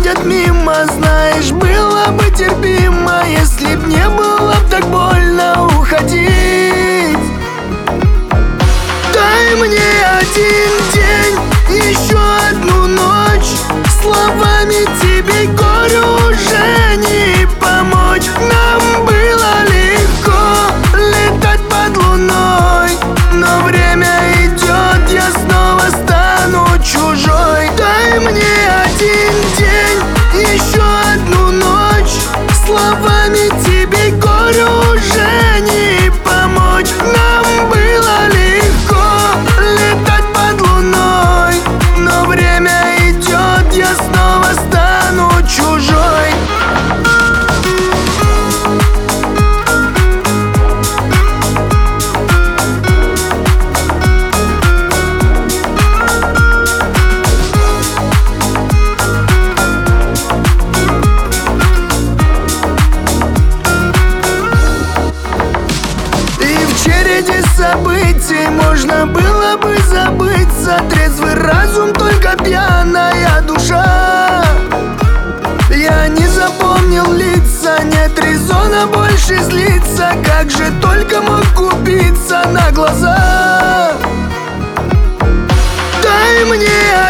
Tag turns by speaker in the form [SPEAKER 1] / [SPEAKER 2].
[SPEAKER 1] проходят мимо. Знаешь, было бы терпимо, если б не было б так больно уходить. Дай мне один день, еще одну ночь. Словами тебе горю уже не помочь. Нам было легко летать под луной, но время идет, я снова стану чужой. Дай мне один день, еще одну ночь. Словами тебе горю уже не помочь. Нам было легко летать под луной, но время идет, я снова стану чужой. Событий можно было бы забыться. Трезвый разум, только пьяная душа. Я не запомнил лица, нет резона больше злиться. Как же только мог купиться на глаза. Дай мне